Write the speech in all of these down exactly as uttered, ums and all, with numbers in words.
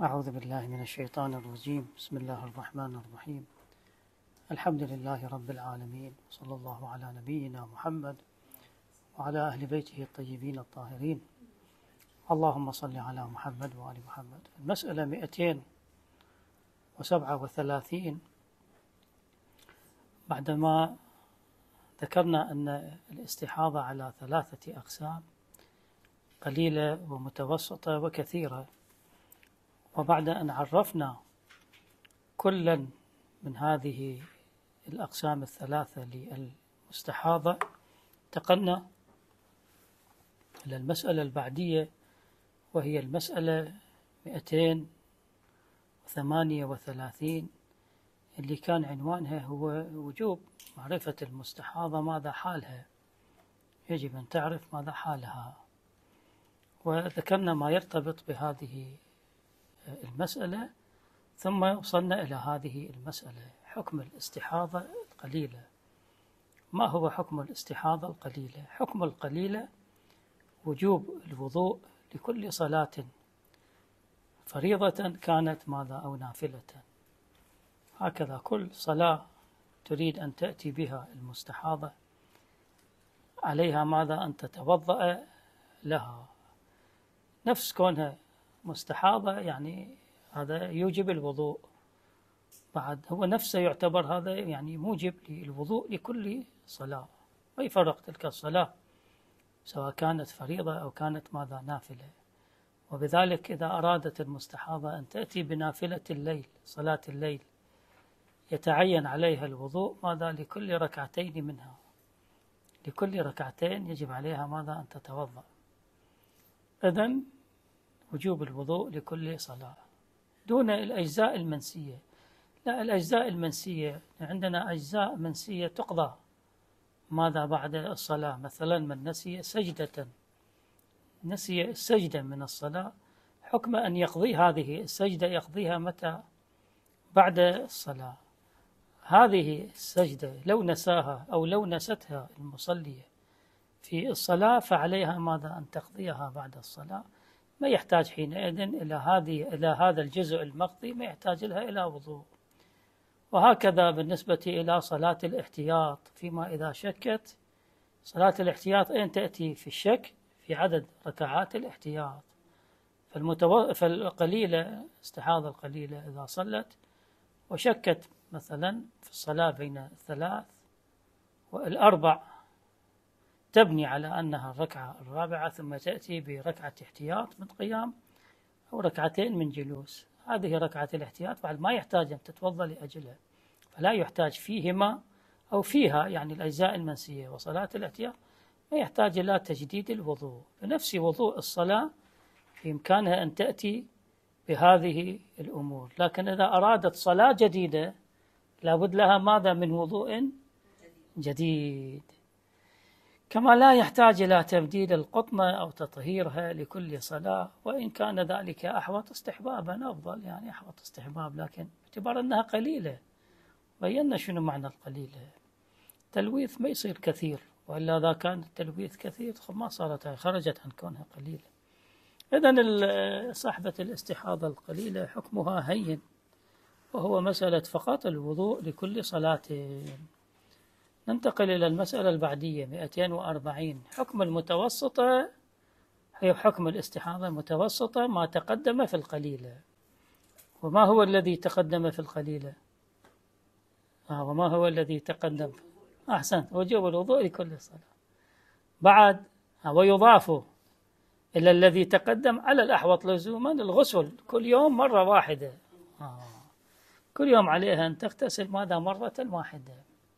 أعوذ بالله من الشيطان الرجيم. بسم الله الرحمن الرحيم. الحمد لله رب العالمين، صلى الله على نبينا محمد وعلى أهل بيته الطيبين الطاهرين. اللهم صل على محمد وآل محمد. المسألة مئتين وسبعة وثلاثين، بعدما ذكرنا أن الاستحاضة على ثلاثة أقسام: قليلة ومتوسطة وكثيرة، وبعد أن عرفنا كلا من هذه الأقسام الثلاثة للمستحاضة، انتقلنا إلى المسألة البعدية، وهي المسألة مئتين وثمانية وثلاثين، اللي كان عنوانها هو وجوب معرفة المستحاضة ماذا حالها، يجب أن تعرف ماذا حالها. وذكرنا ما يرتبط بهذه المسألة، ثم وصلنا إلى هذه المسألة: حكم الاستحاضة القليلة. ما هو حكم الاستحاضة القليلة؟ حكم القليلة وجوب الوضوء لكل صلاة، فريضة كانت ماذا أو نافلة. هكذا كل صلاة تريد أن تأتي بها المستحاضة عليها ماذا أن تتوضأ لها. نفس كونها مستحاضة يعني هذا يوجب الوضوء، بعد هو نفسه يعتبر هذا يعني موجب للوضوء لكل صلاة، ما يفرق تلك الصلاة سواء كانت فريضة أو كانت ماذا نافلة. وبذلك إذا أرادت المستحاضة أن تأتي بنافلة الليل، صلاة الليل، يتعين عليها الوضوء ماذا لكل ركعتين منها، لكل ركعتين يجب عليها ماذا أن تتوضأ. إذن وجوب الوضوء لكل صلاة دون الأجزاء المنسية. لا، الأجزاء المنسية عندنا أجزاء منسية تقضى ماذا بعد الصلاة. مثلا من نسي سجدة، نسي السجدة من الصلاة، حكم أن يقضي هذه السجدة، يقضيها متى؟ بعد الصلاة. هذه السجدة لو نساها أو لو نستها المصلية في الصلاة فعليها ماذا أن تقضيها بعد الصلاة، ما يحتاج حينئذ إلى هذه إلى هذا الجزء المقضي، ما يحتاج لها إلى وضوء. وهكذا بالنسبة إلى صلاة الاحتياط، فيما إذا شكت. صلاة الاحتياط أين تأتي في الشك؟ في عدد ركعات الاحتياط. فالمتو... فالقليلة، استحاضة القليلة إذا صلت وشكت مثلا في الصلاة بين الثلاث والأربع، تبني على أنها الركعة الرابعة، ثم تأتي بركعة احتياط من قيام أو ركعتين من جلوس. هذه ركعة الاحتياط بعد ما يحتاج أن تتوضأ لأجلها، فلا يحتاج فيهما أو فيها يعني الأجزاء المنسية وصلاة الاحتياط ما يحتاج إلى تجديد الوضوء. بنفس وضوء الصلاة في إمكانها أن تأتي بهذه الأمور. لكن إذا أرادت صلاة جديدة لابد لها ماذا؟ من وضوء جديد. كما لا يحتاج إلى تبديل القطنة أو تطهيرها لكل صلاة، وإن كان ذلك أحوط استحبابا، أفضل يعني أحوط استحباب، لكن باعتبار أنها قليلة. بينا شنو معنى القليلة. تلويث ما يصير كثير، وإلا إذا كان التلويث كثير ما صارت، خرجت عن كونها قليلة. إذن صاحبة الاستحاضة القليلة حكمها هين، وهو مسألة فقط الوضوء لكل صلاة. ننتقل إلى المسألة البعدية مئتين وأربعين: حكم المتوسطة. هي حكم الاستحاضة المتوسطة ما تقدم في القليلة. وما هو الذي تقدم في القليلة؟ آه وما هو الذي تقدم؟ أحسنت، وجوب الوضوء لكل صلاة. بعد آه ويضاف إلى الذي تقدم على الأحوط لزوما الغسل كل يوم مرة واحدة. آه. كل يوم عليها أن تغتسل ماذا؟ مرة واحدة،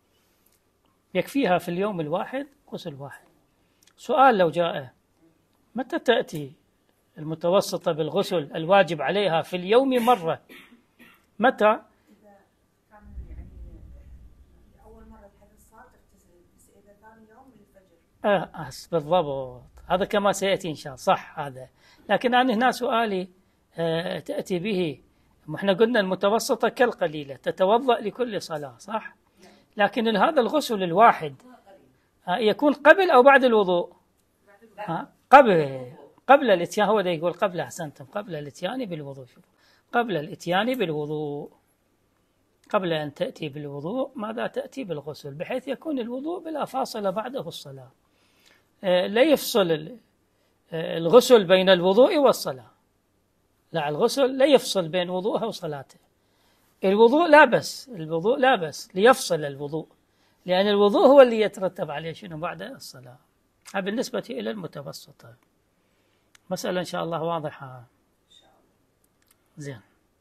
يكفيها في اليوم الواحد غسل واحد. سؤال لو جاء: متى تأتي المتوسطة بالغسل الواجب عليها في اليوم مرة؟ متى؟ إذا كان يعني أول مرة الحدث صار تغتسل، بس إذا ثاني يوم من الفجر. آه بالضبط، هذا كما سيأتي إن شاء الله، صح هذا. لكن أنا هنا سؤالي آه تأتي به، احنا قلنا المتوسطة كالقليلة تتوضأ لكل صلاة، صح؟ لكن هذا الغسل الواحد يكون قبل أو بعد الوضوء؟ قبل قبل الاتيان، هو ده يقول قبل، أحسنتم، قبل الاتيان بالوضوء. شوف قبل الإتيان بالوضوء، قبل أن تأتي بالوضوء ماذا تأتي بالغسل، بحيث يكون الوضوء بلا فاصلة بعده الصلاة، لا يفصل الغسل بين الوضوء والصلاة، لا، الغسل لا يفصل بين وضوءها وصلاته. الوضوء لا بس، الوضوء لا بس ليفصل الوضوء، لأن الوضوء هو اللي يترتب عليه شنو بعد الصلاة. هذا بالنسبة إلى المتوسطة. مسألة إن شاء الله واضحة. زين.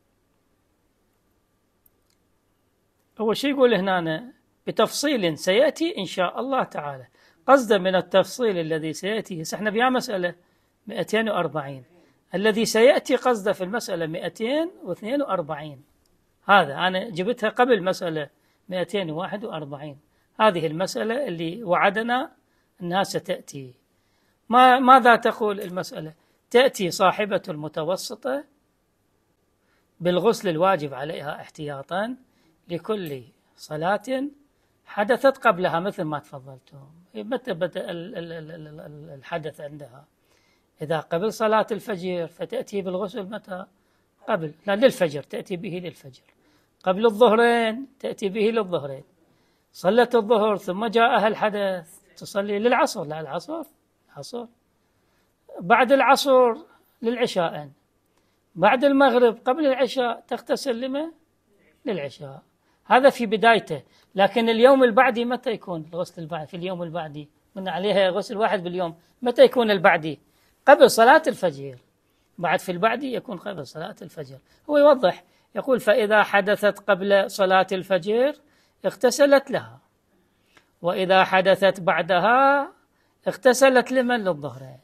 أول شيء يقول هنا بتفصيل سيأتي إن شاء الله تعالى. قصد من التفصيل الذي سيأتي، احنا بيا مسألة مئتين وأربعين، الذي سيأتي قصده في المسألة مئتين واثنين وأربعين، هذا أنا جبتها قبل مسألة مئتين وواحد وأربعين. هذه المسألة اللي وعدنا أنها ستأتي. ما ماذا تقول المسألة؟ تأتي صاحبة المتوسطة بالغسل الواجب عليها احتياطا لكل صلاة حدثت قبلها، مثل ما تفضلتم. متى بدأ الحدث عندها؟ إذا قبل صلاة الفجر فتأتي بالغسل متى؟ قبل، لا للفجر تأتي به للفجر. قبل الظهرين تأتي به للظهرين. صلت الظهر ثم جاءها الحدث تصلي للعصر، لا العصر العصر. بعد العصر للعشاء. بعد المغرب قبل العشاء تغتسل لما؟ للعشاء. هذا في بدايته. لكن اليوم البعدي متى يكون الغسل البعدي؟ في اليوم البعدي من عليها غسل واحد باليوم، متى يكون البعدي؟ قبل صلاة الفجر. بعد في البعدي يكون قبل صلاة الفجر. هو يوضح يقول فإذا حدثت قبل صلاة الفجر اغتسلت لها، وإذا حدثت بعدها اغتسلت لمن؟ للظهرين.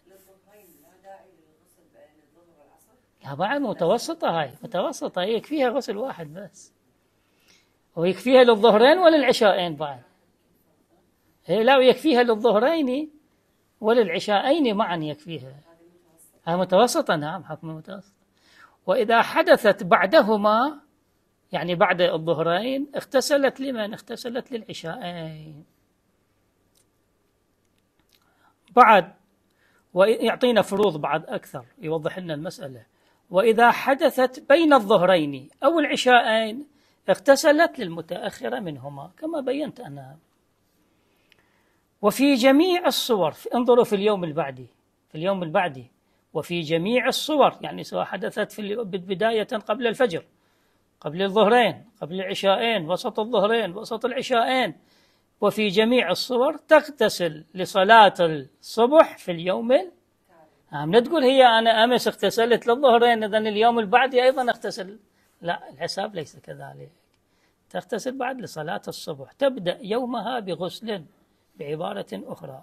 لا بعد متوسطة، هاي متوسطة، هي يكفيها غسل واحد بس، ويكفيها للظهرين وللعشاءين بعد. هي لا، يكفيها للظهرين وللعشاءين معا يكفيها. هاي متوسطة، نعم حكم متوسط. وإذا حدثت بعدهما يعني بعد الظهرين اغتسلت لمن؟ اغتسلت للعشاءين. بعد ويعطينا فروض بعد أكثر يوضح لنا المسألة. وإذا حدثت بين الظهرين أو العشاءين اغتسلت للمتأخرة منهما كما بينت أنا. وفي جميع الصور، انظروا في اليوم البعدي، في اليوم البعدي وفي جميع الصور، يعني سواء حدثت في بداية قبل الفجر، قبل الظهرين، قبل العشاءين، وسط الظهرين، وسط العشاءين، وفي جميع الصور تغتسل لصلاة الصبح في اليوم ال... عم لا تقول هي أنا أمس اغتسلت للظهرين إذن اليوم البعدي أيضا اغتسل، لا، الحساب ليس كذلك. تغتسل بعد لصلاة الصبح، تبدأ يومها بغسل بعبارة أخرى.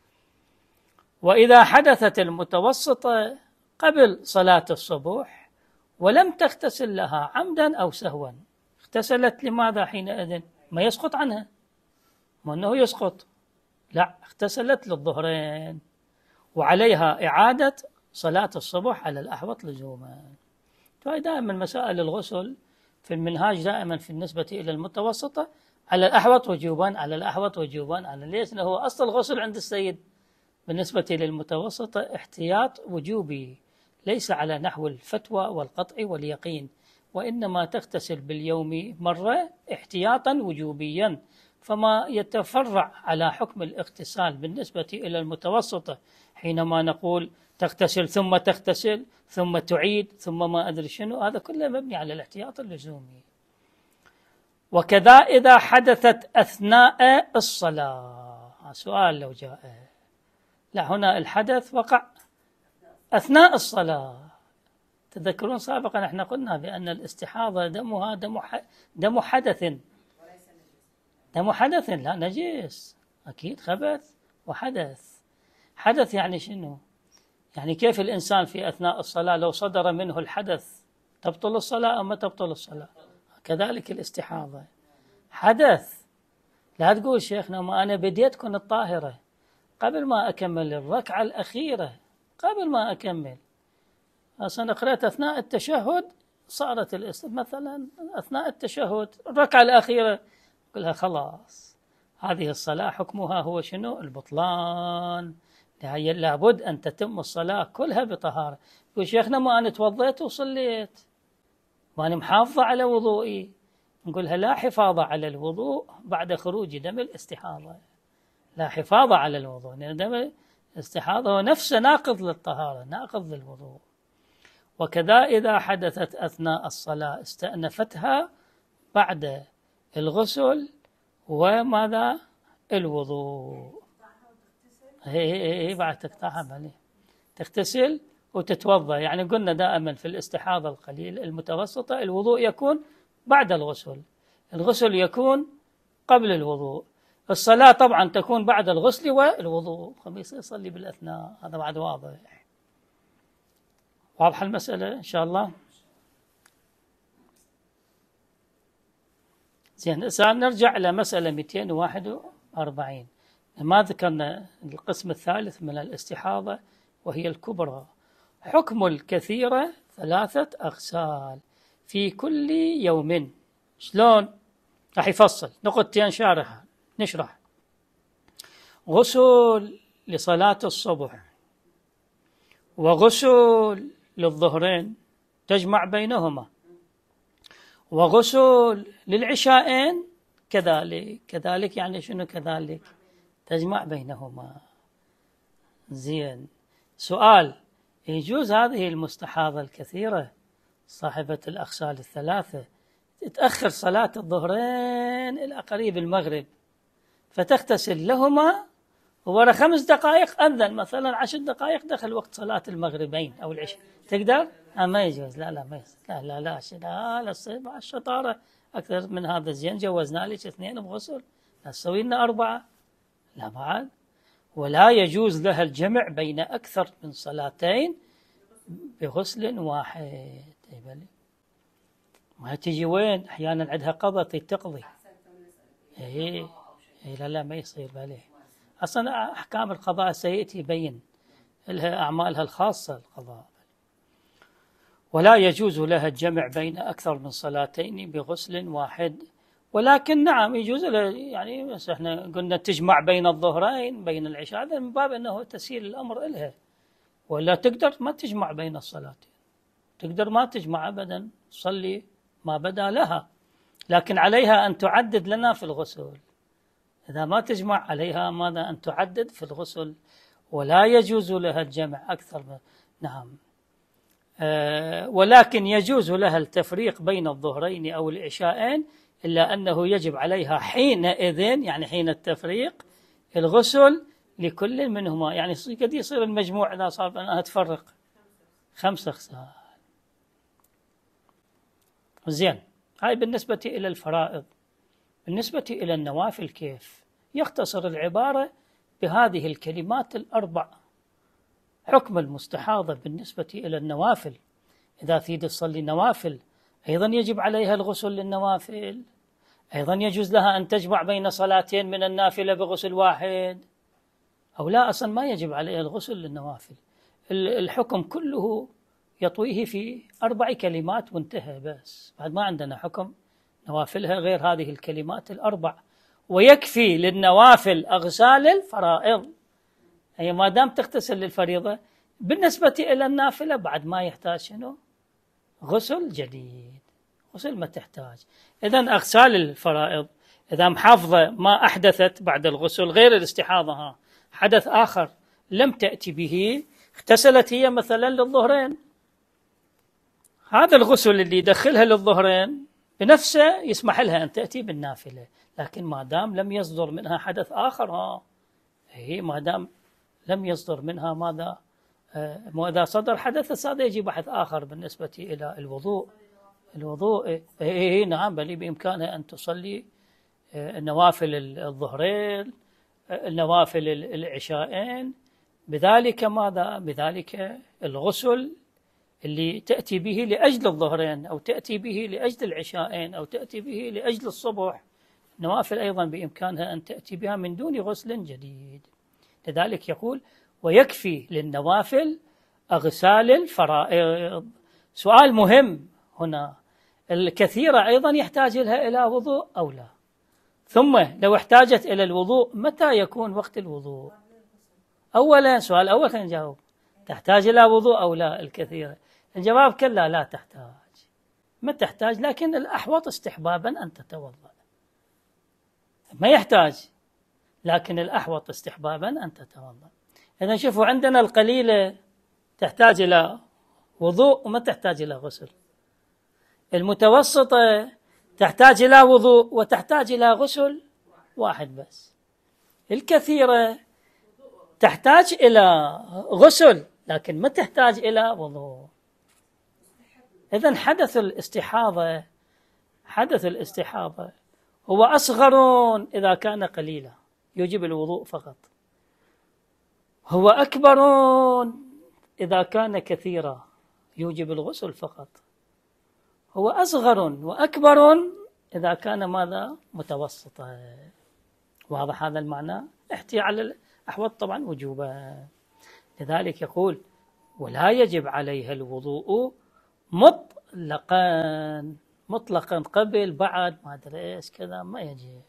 وإذا حدثت المتوسطة قبل صلاة الصبح ولم تغتسل لها عمدا أو سهوا، اغتسلت لماذا حينئذ؟ ما يسقط عنها، ما أنه يسقط، لا، اغتسلت للظهرين وعليها إعادة صلاة الصبح على الأحوط لزوما. فهي دائما مسائل الغسل في المنهاج دائما في النسبة إلى المتوسطة على الأحوط وجوبا، على الأحوط وجوبا، على ليش؟ هو أصل الغسل عند السيد بالنسبة للمتوسطة احتياط وجوبي، ليس على نحو الفتوى والقطع واليقين، وإنما تغتسل باليوم مرة احتياطا وجوبيا. فما يتفرع على حكم الاغتسال بالنسبة إلى المتوسطة حينما نقول تغتسل ثم تغتسل ثم تعيد ثم ما أدري شنو، هذا كله مبني على الاحتياط اللزومي. وكذا إذا حدثت أثناء الصلاة، سؤال لو جاء، لا، هنا الحدث وقع أثناء الصلاة. تذكرون سابقا احنا قلنا بأن الاستحاضة دمها دم دم حدث، دم حدث لا نجس، أكيد خبث وحدث. حدث يعني شنو؟ يعني كيف الإنسان في أثناء الصلاة لو صدر منه الحدث تبطل الصلاة أو ما تبطل الصلاة؟ كذلك الاستحاضة حدث. لا تقول شيخنا ما أنا بديت كنت الطاهرة قبل ما أكمل الركعة الأخيرة، قبل ما أكمل أصلا قرأت أثناء التشهد صارت الاست مثلا أثناء التشهد الركعة الأخيرة، قلها خلاص هذه الصلاة حكمها هو شنو؟ البطلان. لابد أن تتم الصلاة كلها بطهارة. يقول شيخنا ما أنا توضيت وصليت، وأنا محافظة على وضوئي، نقولها لا حفاظ على الوضوء بعد خروج دم الاستحاضة، لا حفاظ على الوضوء، لأن دم الاستحاضة هو نفسه ناقض للطهارة، ناقض للوضوء. وكذا إذا حدثت أثناء الصلاة استأنفتها بعد الغسل وماذا الوضوء، هي هي هي بعد تقطعها عليه تغتسل وتتوضأ. يعني قلنا دائما في الاستحاضة القليل المتوسطة الوضوء يكون بعد الغسل، الغسل يكون قبل الوضوء، الصلاة طبعا تكون بعد الغسل والوضوء، خميس يصلي بالأثناء، هذا بعد واضح. واضحة المسألة إن شاء الله. زين، نرجع إلى مسألة مئتين وواحد وأربعين. ما ذكرنا القسم الثالث من الاستحاضة وهي الكبرى. حكم الكثيرة ثلاثة أغسال في كل يوم. شلون؟ راح يفصل نقطتين شارحة نشرح. غسل لصلاة الصبح وغسل للظهرين تجمع بينهما، وغسل للعشاءين كذلك. كذلك يعني شنو كذلك؟ تجمع بينهما. زين، سؤال، يجوز هذه المستحاضة الكثيرة صاحبة الأغسال الثلاثة تتأخر صلاة الظهرين إلى قريب المغرب فتغتسل لهما وورا خمس دقائق أذن مثلا عشر دقائق دخل وقت صلاة المغربين أو العشاء، تقدر؟ آه ما يجوز، لا لا ما يجوز، لا لا لا لا لا لا الشطارة أكثر من هذا. زين جوزنا لك اثنين بغسل، لا تسوي لنا أربعة، لا بعد. ولا يجوز لها الجمع بين أكثر من صلاتين بغسل واحد. ما تجي وين أحيانا عندها قضاء تقضي، إيه إيه لا لا ما يصير باليه. أصلا أحكام القضاء سيأتي يبين لها أعمالها الخاصة القضاء. ولا يجوز لها الجمع بين أكثر من صلاتين بغسل واحد، ولكن نعم يجوز لها، يعني بس احنا قلنا تجمع بين الظهرين بين العشاء، هذا من باب أنه تسهيل الأمر إلها، ولا تقدر ما تجمع بين الصلاتين، تقدر ما تجمع أبدا، تصلي ما بدا لها، لكن عليها أن تعدد لنا في الغسل. إذا ما تجمع عليها ماذا؟ أن تعدد في الغسل. ولا يجوز لها الجمع أكثر من نعم أه ولكن يجوز لها التفريق بين الظهرين أو العشاءين، إلا أنه يجب عليها حينئذ، يعني حين التفريق، الغسل لكل منهما. يعني قد يصير المجموع إذا صار أنها تفرق خمس أغسال. زين، هاي بالنسبة إلى الفرائض. بالنسبة إلى النوافل كيف؟ يختصر العبارة بهذه الكلمات الأربع. حكم المستحاضة بالنسبة إلى النوافل، إذا تريد تصلي نوافل أيضا يجب عليها الغسل للنوافل، أيضا يجوز لها أن تجمع بين صلاتين من النافلة بغسل واحد، أو لا أصلا ما يجب عليها الغسل للنوافل. الحكم كله يطويه في أربع كلمات وانتهى، بس بعد ما عندنا حكم نوافلها غير هذه الكلمات الأربع. ويكفي للنوافل أغسال الفرائض، هي ما دام تغتسل للفريضة، بالنسبة إلى النافلة بعد ما يحتاج شنو؟ غسل جديد، غسل ما تحتاج. إذن أغسال الفرائض إذا محافظة ما أحدثت بعد الغسل غير الاستحاضة، ها حدث آخر لم تأتي به، اغتسلت هي مثلا للظهرين، هذا الغسل اللي يدخلها للظهرين بنفسه يسمح لها أن تأتي بالنافلة، لكن ما دام لم يصدر منها حدث آخر، ها هي ما دام لم يصدر منها ماذا؟ إذا صدر حدث هذا يجي بحث آخر بالنسبة إلى الوضوء. الوضوء إيه نعم، بل بإمكانها أن تصلي النوافل الظهرين، النوافل العشاءين، بذلك ماذا؟ بذلك الغسل اللي تأتي به لأجل الظهرين، أو تأتي به لأجل العشاءين، أو تأتي به لأجل الصبح. النوافل أيضا بإمكانها أن تأتي بها من دون غسل جديد. لذلك يقول ويكفي للنوافل أغسال الفرائض. سؤال مهم هنا، الكثيرة أيضا يحتاج لها إلى وضوء أو لا؟ ثم لو احتاجت إلى الوضوء متى يكون وقت الوضوء؟ أولا سؤال أول خلينا نجاوب، تحتاج إلى وضوء أو لا الكثيرة؟ الجواب كلا لا تحتاج. ما تحتاج، لكن الأحوط استحبابا أن تتوضأ. ما يحتاج، لكن الأحوط استحبابا أن تتوضأ. إذا شوفوا عندنا القليلة تحتاج إلى وضوء وما تحتاج إلى غسل، المتوسطة تحتاج إلى وضوء وتحتاج إلى غسل واحد بس، الكثيرة تحتاج إلى غسل لكن ما تحتاج إلى وضوء. إذن حدث الاستحاضة حدث الاستحاضة هو أصغر إذا كان قليلا يوجب الوضوء فقط، هو أكبر إذا كان كثيرا يوجب الغسل فقط، هو أصغر وأكبر إذا كان ماذا متوسطا. واضح هذا المعنى؟ احتي على الأحوط طبعا وجوبا. لذلك يقول ولا يجب عليها الوضوء مطلقا، مطلقا قبل بعد ما أدري إيش كذا ما يجب.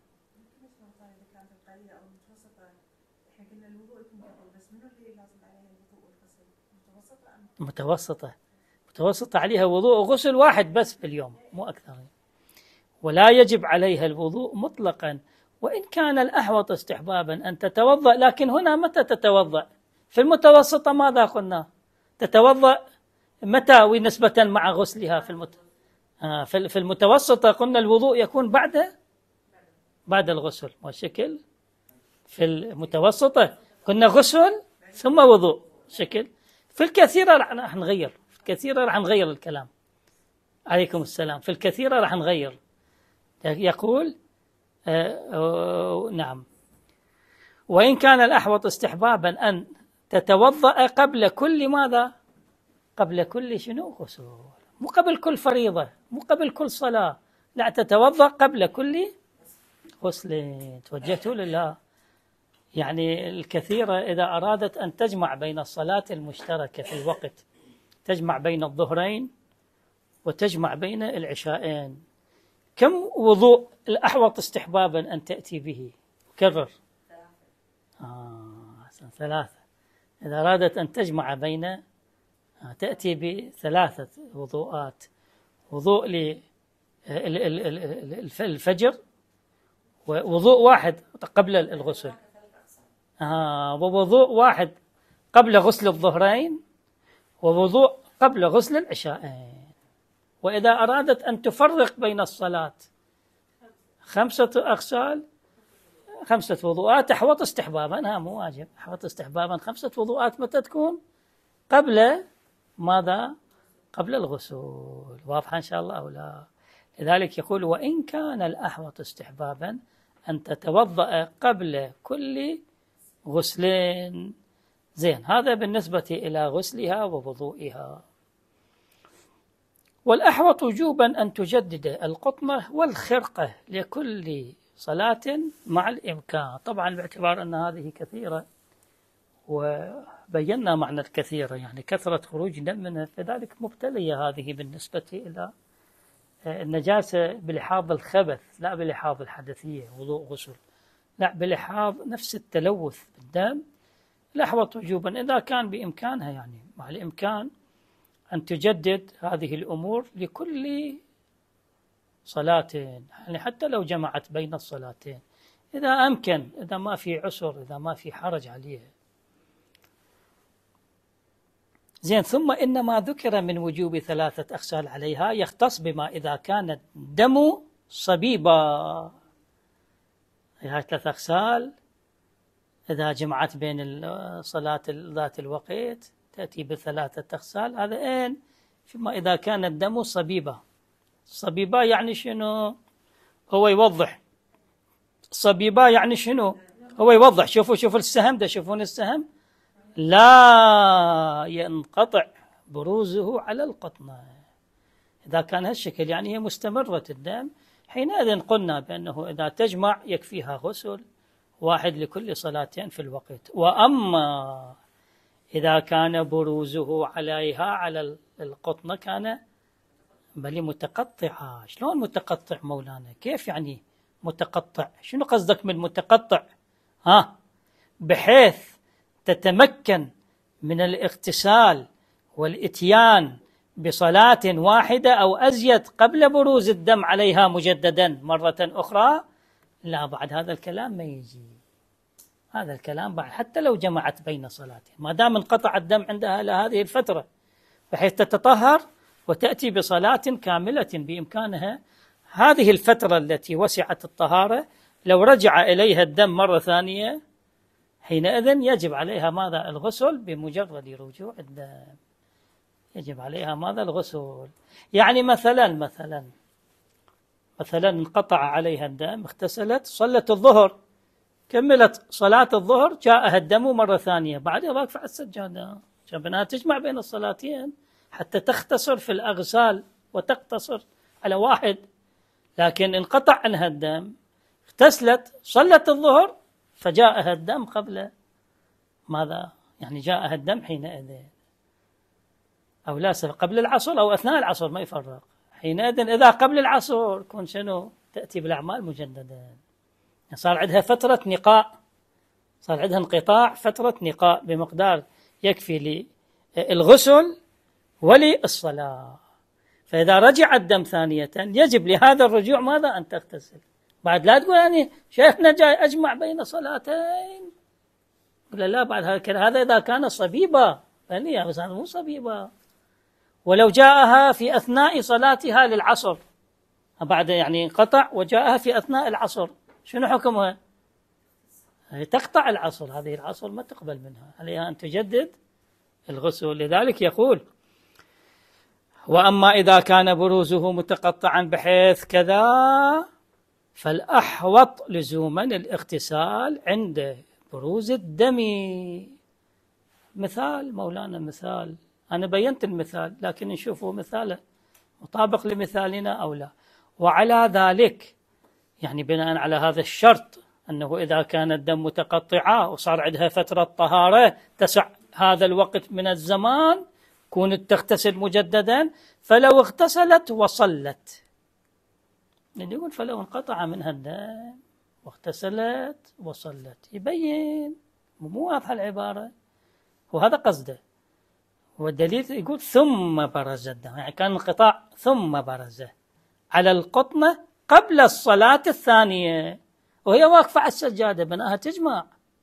متوسطة متوسطة عليها وضوء وغسل واحد بس باليوم مو أكثر. ولا يجب عليها الوضوء مطلقا وإن كان الأحوط استحبابا أن تتوضأ. لكن هنا متى تتوضأ؟ في المتوسطة ماذا قلنا؟ تتوضأ متى ونسبة مع غسلها؟ في المت... آه في المتوسطة قلنا الوضوء يكون بعد بعد الغسل، والشكل في المتوسطة قلنا غسل ثم وضوء شكل. في الكثيرة راح نغير، في الكثيرة راح نغير الكلام. عليكم السلام. في الكثيرة راح نغير. يقول آه آه نعم وإن كان الأحوط استحبابا أن تتوضأ قبل كل ماذا؟ قبل كل شنو؟ غسل. مو قبل كل فريضة، مو قبل كل صلاة، لا، تتوضأ قبل كل غسل. توجهتوا لله. يعني الكثيرة إذا أرادت أن تجمع بين الصلاة المشتركة في الوقت، تجمع بين الظهرين وتجمع بين العشاءين، كم وضوء الأحوط استحبابا أن تأتي به؟ كرر. آه ثلاثة. إذا أرادت أن تجمع بين، تأتي بثلاثة وضوءات: وضوء للفجر، ووضوء واحد قبل الغسل، آه ووضوء واحد قبل غسل الظهرين، ووضوء قبل غسل العشاءين. وإذا أرادت أن تفرق بين الصلاة خمسة أغسال، خمسة وضوءات أحوط استحبابا، ها مو واجب، أحوط استحبابا خمسة وضوءات متى تكون؟ قبل ماذا؟ قبل الغسل. واضحة إن شاء الله أو لا؟ لذلك يقول وإن كان الأحوط استحبابا أن تتوضأ قبل كل غسلين. زين، هذا بالنسبة إلى غسلها ووضوئها. والأحوط وجوبا أن تجدد القطمة والخرقة لكل صلاة مع الإمكان. طبعا باعتبار أن هذه كثيرة وبينا معنى الكثيرة، يعني كثرة خروج دم منها، فذلك مبتلية هذه بالنسبة إلى النجاسة بلحاظ الخبث، لا بلحاظ الحدثية وضوء غسل، لا بلحاظ نفس التلوث بالدم. الأحوط وجوبا إذا كان بإمكانها، يعني مع الإمكان أن تجدد هذه الأمور لكل صلاة، يعني حتى لو جمعت بين الصلاتين إذا أمكن، إذا ما في عسر، إذا ما في حرج عليها. زين، ثم إن ما ذكر من وجوب ثلاثة أغسال عليها يختص بما إذا كان الدم صبيبا. هي ثلاثة أغسال إذا جمعت بين الصلاة ذات الوقت تأتي بثلاثة أغسال. هذا إن فيما إذا كان الدم صبيبا. صبيبا يعني شنو؟ هو يوضح. صبيبا يعني شنو؟ هو يوضح. شوفوا شوفوا السهم ده، شوفون السهم، لا ينقطع بروزه على القطنة. إذا كان هالشكل يعني هي مستمرة الدم، حينئذ قلنا بأنه إذا تجمع يكفيها غسل واحد لكل صلاتين في الوقت. وأما إذا كان بروزه عليها على القطنة كان بل متقطعة. شلون متقطع مولانا؟ كيف يعني متقطع؟ شنو قصدك من متقطع؟ ها، بحيث تتمكن من الاغتسال والإتيان بصلاة واحدة أو أزيد قبل بروز الدم عليها مجددا مرة أخرى، لا، بعد هذا الكلام ما يجي. هذا الكلام بعد حتى لو جمعت بين صلاتين، ما دام انقطع الدم عندها لهذه الفترة بحيث تتطهر وتأتي بصلاة كاملة بإمكانها هذه الفترة التي وسعت الطهارة، لو رجع إليها الدم مرة ثانية حينئذ يجب عليها ماذا؟ الغسل بمجرد رجوع الدم. يجب عليها ماذا؟ الغسل. يعني مثلا مثلا مثلا انقطع عليها الدم، اغتسلت، صلت الظهر، كملت صلاة الظهر، جاءها الدم مرة ثانية، بعدها واقفة على السجادة، جنبها تجمع بين الصلاتين حتى تختصر في الأغسال وتقتصر على واحد. لكن انقطع عنها الدم، اغتسلت، صلت الظهر، فجاءها الدم قبل ماذا؟ يعني جاءها الدم حينئذ، أو لا قبل العصر أو أثناء العصر، ما يفرق. حينئذ إذا قبل العصر كون شنو؟ تأتي بالأعمال مجددا. صار عندها فترة نقاء، صار عندها انقطاع فترة نقاء بمقدار يكفي للغسل وللصلاة. فإذا رجع الدم ثانية يجب لهذا الرجوع ماذا؟ أن تغتسل. بعد لا تقول يعني شيخنا جاي أجمع بين صلاتين، قل لا، بعد هذا إذا كان صبيبا، يعني بس هذا مو صبيبا. ولو جاءها في أثناء صلاتها للعصر، بعد يعني انقطع وجاءها في أثناء العصر، شنو حكمها؟ تقطع العصر، هذه العصر ما تقبل منها، عليها أن تجدد الغسل. لذلك يقول: وأما إذا كان بروزه متقطعا بحيث كذا فالأحوط لزوما الاغتسال عند بروز الدم. مثال مولانا، مثال أنا بينت المثال، لكن نشوفه مثاله مطابق لمثالنا أو لا. وعلى ذلك، يعني بناء على هذا الشرط أنه إذا كان الدم متقطعا وصار عندها فترة طهارة تسع هذا الوقت من الزمان، كونت تغتسل مجددا. فلو اغتسلت وصلت، يعني يقول فلو انقطع منها الدم واغتسلت وصلت، يبين مو واضحة العبارة، وهذا قصده. والدليل يقول ثم برز الدم، يعني كان انقطاع ثم برزه على القطنة قبل الصلاة الثانية وهي واقفة على السجادة، بناها تجمع،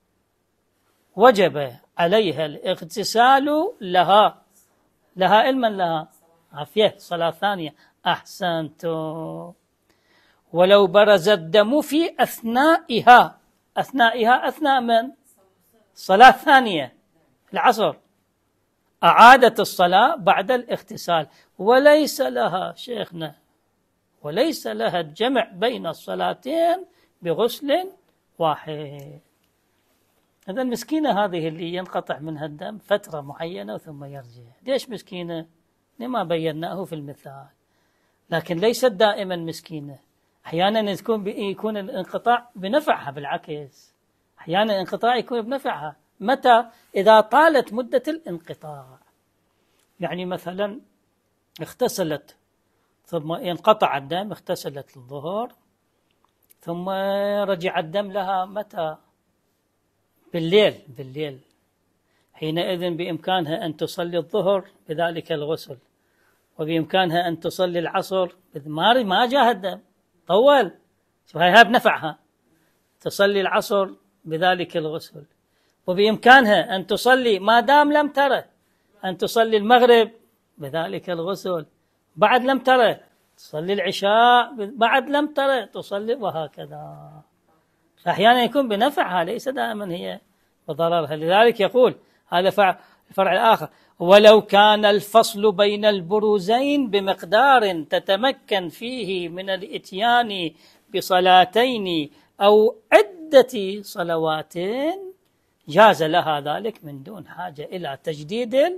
وجب عليها الاغتسال لها لها علما لها عافية صلاة ثانية. أحسنتم. ولو برز الدم في أثنائها، أثنائها أثناء من؟ صلاة ثانية العصر، أعادت الصلاة بعد الاغتسال، وليس لها شيخنا وليس لها الجمع بين الصلاتين بغسل واحد. إذا مسكينة هذه اللي ينقطع منها الدم فترة معينة ثم يرجع. ليش مسكينة؟ لما بيناه في المثال، لكن ليست دائما مسكينة. أحيانا يكون يكون الانقطاع بنفعها، بالعكس أحيانا الانقطاع يكون بنفعها. متى؟ إذا طالت مدة الانقطاع. يعني مثلا اغتسلت ثم ينقطع الدم، اغتسلت الظهر ثم رجع الدم لها متى؟ بالليل بالليل حينئذ بإمكانها أن تصلي الظهر بذلك الغسل، وبإمكانها أن تصلي العصر ما ما جاء الدم طول، شوف هاي بنفعها، تصلي العصر بذلك الغسل، وبإمكانها أن تصلي ما دام لم ترى أن تصلي المغرب بذلك الغسل، بعد لم ترى تصلي العشاء، بعد لم ترى تصلي، وهكذا. فأحيانا يكون بنفعها ليس دائما هي بضررها. لذلك يقول هذا الفرع الآخر: ولو كان الفصل بين البروزين بمقدار تتمكن فيه من الإتيان بصلاتين أو عدة صلوات جاز لها ذلك من دون حاجة إلى تجديد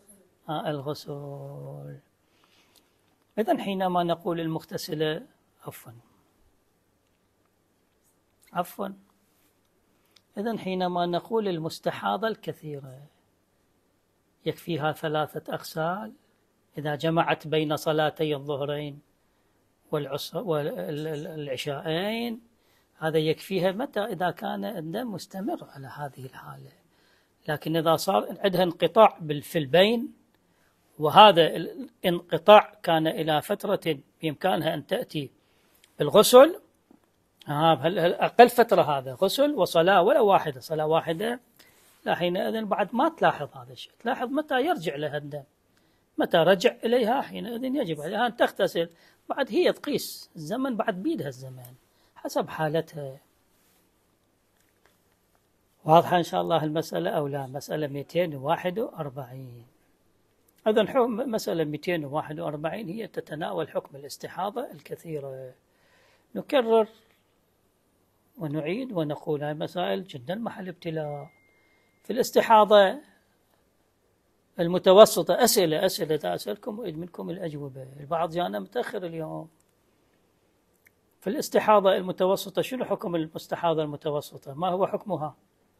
الغسل. إذن حينما نقول المغتسلة عفوا عفوا إذن حينما نقول المستحاضة الكثيرة يكفيها ثلاثة أغسال إذا جمعت بين صلاتي الظهرين والعشاءين، هذا يكفيها متى؟ إذا كان الدم مستمر على هذه الحالة. لكن إذا صار عندها انقطاع في البين وهذا الانقطاع كان إلى فترة بإمكانها أن تأتي بالغسل، أقل فترة هذا غسل وصلاة ولا واحدة، صلاة واحدة، لا حينئذ بعد ما تلاحظ هذا الشيء، تلاحظ متى يرجع لها الدم، متى رجع إليها حينئذ يجب عليها أن تغتسل. بعد هي تقيس الزمن، بعد بيدها الزمان حسب حالتها. واضحة إن شاء الله المسألة أو لا؟ مسألة مئتين وواحد وأربعين. إذن مسألة مئتين وواحد وأربعين هي تتناول حكم الاستحاضة الكثيرة. نكرر ونعيد ونقول هذه مسائل جدا محل ابتلاء. في الاستحاضة المتوسطة أسئلة أسئلة أسألكم وأريد منكم الأجوبة، البعض جانا متأخر اليوم. في الاستحاضة المتوسطة شنو حكم المستحاضة المتوسطة؟ ما هو حكمها؟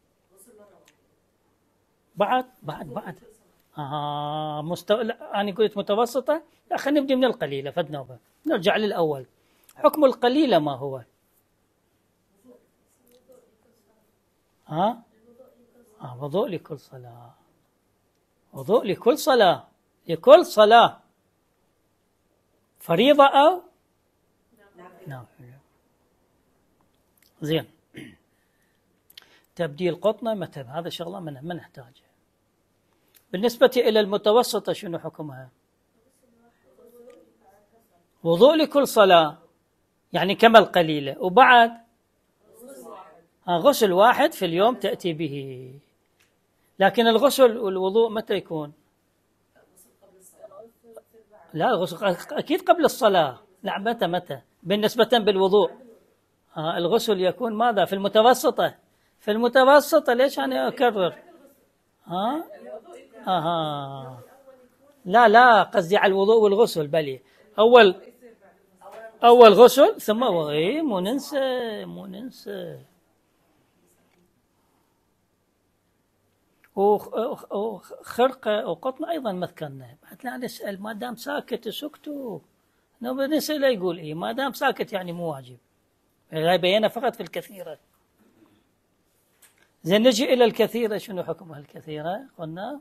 بعد بعد بعد آه مستو... لا أنا قلت متوسطة، لا خلينا نبدأ من القليلة فدنا نرجع للأول. حكم القليلة ما هو؟ ها؟ آه وضوء لكل صلاة، وضوء لكل صلاة، لكل صلاة فريضة أو نافلة. زين. تبديل قطنة مثلا هذا شغلة من ما نحتاجه. بالنسبة إلى المتوسطة شنو حكمها؟ وضوء لكل صلاة يعني كما القليلة، وبعد غسل واحد في اليوم تأتي به. لكن الغسل والوضوء متى يكون؟ لا الغسل أكيد قبل الصلاة. لا متى متى بالنسبة بالوضوء آه الغسل يكون ماذا؟ في المتوسطة. في المتوسطة ليش أنا أكرر؟ ها؟ آه. لا لا قصدي على الوضوء والغسل بلي أول أول غسل ثم إيه مو ننسى مو ننسى وخرقة وقطن أيضا مذكرنا. بعد لا نسأل ما دام ساكت سكتوا، نسأل يقول إيه ما دام ساكت يعني مو واجب، لا بينا فقط في الكثيرة. زين نجي إلى الكثيرة شنو حكمها الكثيرة؟ قلنا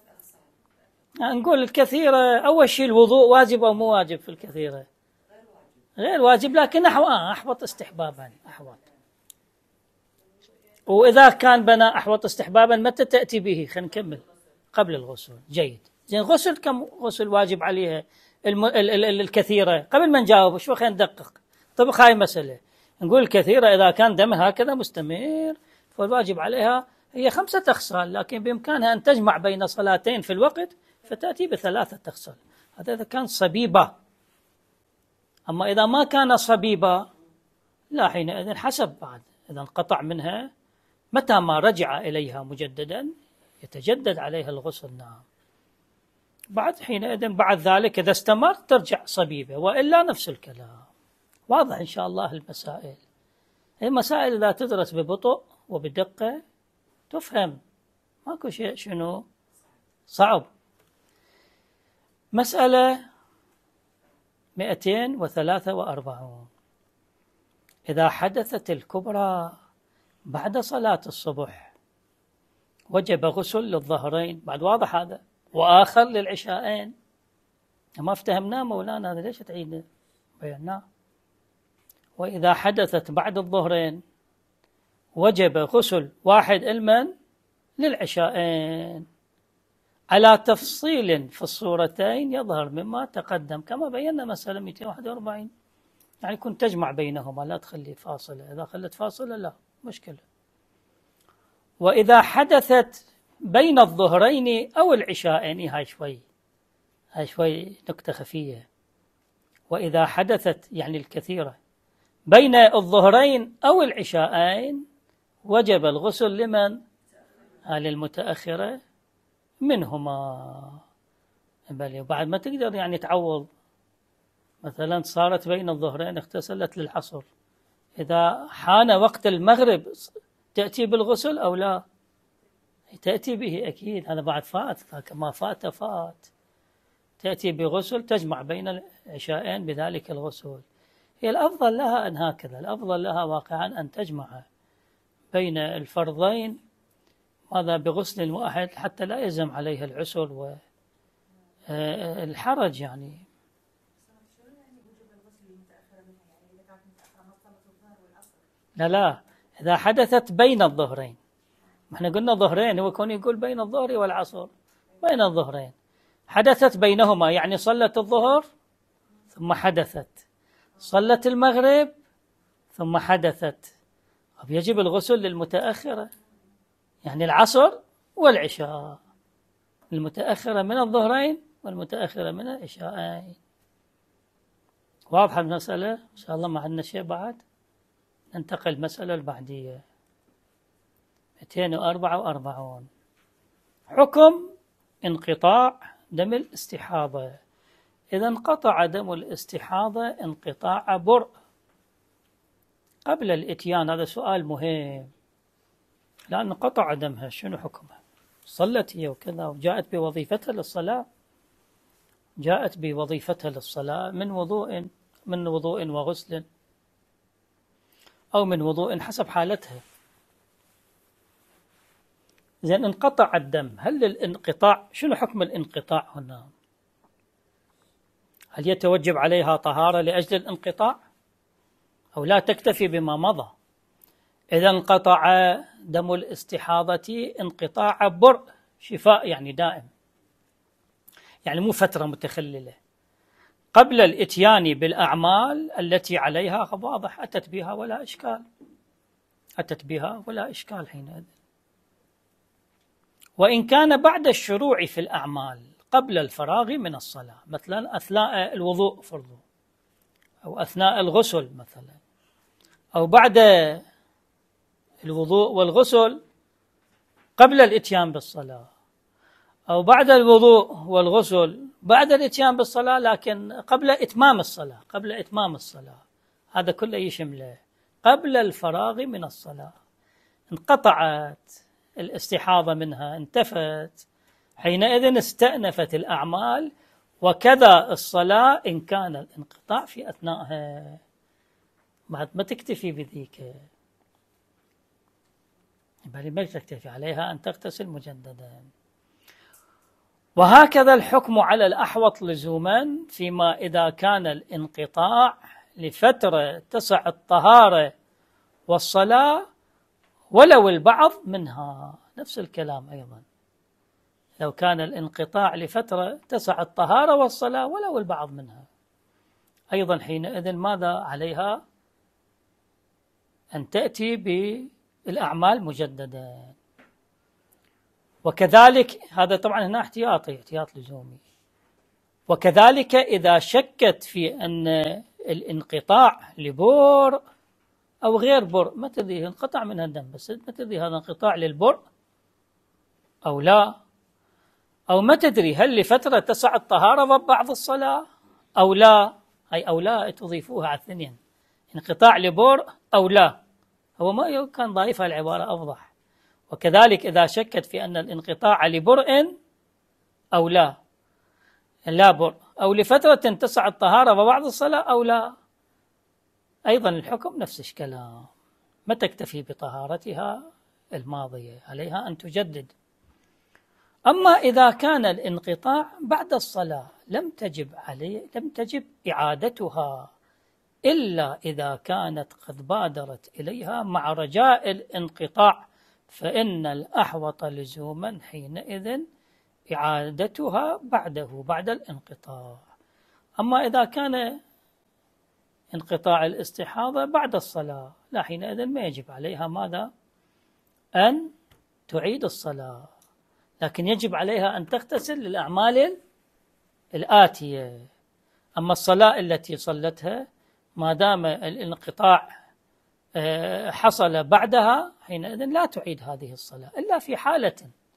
نقول الكثيرة أول شيء الوضوء واجب أو مو واجب في الكثيرة؟ غير واجب لكن أحوط استحبابا أحوط. وإذا كان بنا أحوط استحبابا متى تأتي به؟ خلينا نكمل قبل الغسل. جيد. زين غسل كم غسل واجب عليها الم... ال... ال... الكثيرة؟ قبل ما نجاوب شو خلينا ندقق. طب هاي مسألة نقول الكثيرة إذا كان دمها هكذا مستمر فالواجب عليها هي خمسة أخصال، لكن بإمكانها أن تجمع بين صلاتين في الوقت فتأتي بثلاثة أخصال. هذا إذا كان صبيبة. أما إذا ما كان صبيبة لا حينئذ حسب بعد إذا انقطع منها متى ما رجع إليها مجددا يتجدد عليها الغسل. نعم. بعد حينئذ بعد ذلك إذا استمر ترجع صبيبة، وإلا نفس الكلام. واضح إن شاء الله المسائل. هي مسائل إذا تدرس ببطء وبدقة تفهم، ماكو شيء شنو صعب. مسألة مئتين وثلاثة وأربعون. إذا حدثت الكبرى بعد صلاة الصبح وجب غسل للظهرين، بعد واضح هذا، وآخر للعشاءين. ما افتهمناه مولانا هذا ليش تعيده؟ بيناه. وإذا حدثت بعد الظهرين وجب غسل واحد المن للعشاءين على تفصيل في الصورتين يظهر مما تقدم كما بينا مسألة مئتين وواحد وأربعين. يعني كنت تجمع بينهما لا تخلي فاصلة، إذا خلت فاصلة لا مشكلة. وإذا حدثت بين الظهرين أو العشاءين، هاي شوي هاي شوي نكتة خفية. وإذا حدثت يعني الكثيرة بين الظهرين أو العشاءين وجب الغسل لمن؟ للمتأخرة منهما. بل وبعد ما تقدر يعني تعوض، مثلا صارت بين الظهرين اغتسلت للعصر، إذا حان وقت المغرب تأتي بالغسل أو لا؟ تأتي به أكيد، هذا بعد فات، ما فات فات. تأتي بغسل تجمع بين العشاءين بذلك الغسل. هي الأفضل لها أن هكذا، الأفضل لها واقعا أن تجمع بين الفرضين ماذا بغسل واحد حتى لا يلزم عليها العسر الحرج يعني. لا لا، إذا حدثت بين الظهرين، احنا قلنا ظهرين، هو كون يقول بين الظهر والعصر، بين الظهرين حدثت بينهما، يعني صلت الظهر ثم حدثت، صلت المغرب ثم حدثت، طب يجب الغسل للمتأخرة، يعني العصر والعشاء، المتأخرة من الظهرين والمتأخرة من العشاءين. واضحة المسألة؟ إن شاء الله ما عندنا شيء بعد. ننتقل المسألة البعدية مئتين وأربعة وأربعين. حكم انقطاع دم الاستحاضة. إذا انقطع دم الاستحاضة انقطاع برء قبل الإتيان، هذا سؤال مهم، لأن قطع دمها شنو حكمها؟ صلت هي وكذا وجاءت بوظيفتها للصلاة، جاءت بوظيفتها للصلاة من وضوء من وضوء وغسل أو من وضوء حسب حالتها. إذن انقطع الدم، هل الانقطاع شنو حكم الانقطاع هنا؟ هل يتوجب عليها طهارة لأجل الانقطاع أو لا تكتفي بما مضى؟ إذا انقطع دم الاستحاضة انقطاع برء شفاء، يعني دائم، يعني مو فترة متخللة قبل الإتيان بالأعمال التي عليها واضح، أتت بها ولا إشكال، أتت بها ولا إشكال حينئذ. وإن كان بعد الشروع في الأعمال قبل الفراغ من الصلاة، مثلا أثناء الوضوء فرضه، أو أثناء الغسل مثلا، أو بعد الوضوء والغسل قبل الإتيان بالصلاة، أو بعد الوضوء والغسل بعد الإتيان بالصلاة لكن قبل إتمام الصلاة، قبل إتمام الصلاة، هذا كله يشمله قبل الفراغ من الصلاة. انقطعت الاستحاضة منها، انتفت، حينئذ استأنفت الأعمال، وكذا الصلاة إن كان الانقطاع في أثناءها. بعد ما تكتفي بذيك، بل ما تكتفي عليها أن تغتسل مجددا. وهكذا الحكم على الأحوط لزوما فيما إذا كان الانقطاع لفترة تسع الطهارة والصلاة ولو البعض منها، نفس الكلام أيضا، لو كان الانقطاع لفترة تسع الطهارة والصلاة ولو البعض منها، أيضا حينئذ ماذا عليها؟ أن تأتي بالأعمال مجددا. وكذلك هذا طبعا هنا احتياطي، احتياط لزومي. وكذلك إذا شكت في أن الانقطاع لبرء أو غير برء، ما تدري انقطع منها الدم بس ما تدري هذا انقطاع للبرء أو لا، أو ما تدري هل لفترة تسع الطهارة وبعض الصلاة أو لا، أي أو لا تضيفوها على الثنين، انقطاع لبرء أو لا، هو ما كان ضايفها العبارة أوضح. وكذلك إذا شكت في أن الانقطاع لبرء أو لا، لا برء، أو لفترة تسع الطهارة وبعض الصلاة أو لا، أيضا الحكم نفس الكلام، ما تكتفي بطهارتها الماضية، عليها أن تجدد. أما إذا كان الانقطاع بعد الصلاة لم تجب عليه لم تجب إعادتها إلا إذا كانت قد بادرت إليها مع رجاء الانقطاع، فإن الأحوط لزوما حينئذ إعادتها بعده بعد الانقطاع. أما إذا كان انقطاع الاستحاضة بعد الصلاة لا، حينئذ ما يجب عليها ماذا؟ أن تعيد الصلاة، لكن يجب عليها أن تغتسل للأعمال الآتية. أما الصلاة التي صلتها ما دام الانقطاع حصل بعدها حينئذ لا تعيد هذه الصلاة إلا في حالة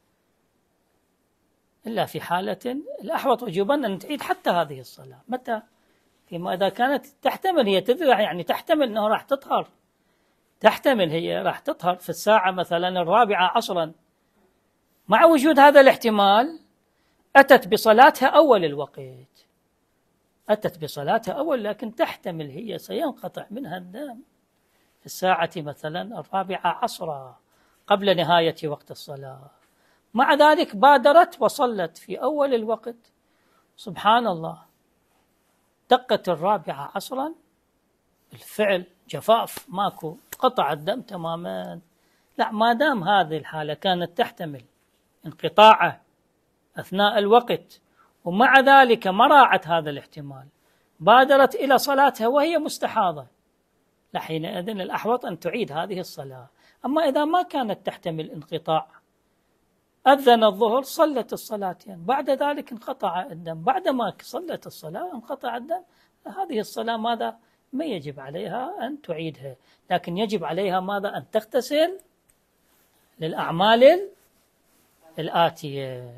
إلا في حالة الأحوط وجوبا أن تعيد حتى هذه الصلاة. متى؟ فيما إذا كانت تحتمل، هي تدري يعني تحتمل أنه راح تطهر، تحتمل هي راح تطهر في الساعة مثلا الرابعة عصرا، مع وجود هذا الاحتمال أتت بصلاتها أول الوقت، أتت بصلاتها أول، لكن تحتمل هي سينقطع منها الدم في الساعة مثلا الرابعة عصرا قبل نهاية وقت الصلاة، مع ذلك بادرت وصلت في أول الوقت سبحان الله دقت الرابعة عصرا بالفعل جفاف ماكو قطع الدم تماما. لا، ما دام هذه الحالة كانت تحتمل انقطاعه أثناء الوقت ومع ذلك ما راعت هذا الاحتمال، بادرت إلى صلاتها وهي مستحاضة، لحينئذ الأحوط أن تعيد هذه الصلاة. أما إذا ما كانت تحتمل انقطاع، أذن الظهر صلت الصلاتين، بعد ذلك انقطع الدم، بعدما صلت الصلاة انقطع الدم، هذه الصلاة ماذا؟ ما يجب عليها أن تعيدها، لكن يجب عليها ماذا؟ أن تغتسل للأعمال الآتية.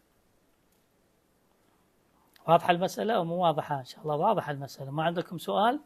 واضحة المسألة أو مو واضحة؟ إن شاء الله واضحة المسألة. ما عندكم سؤال؟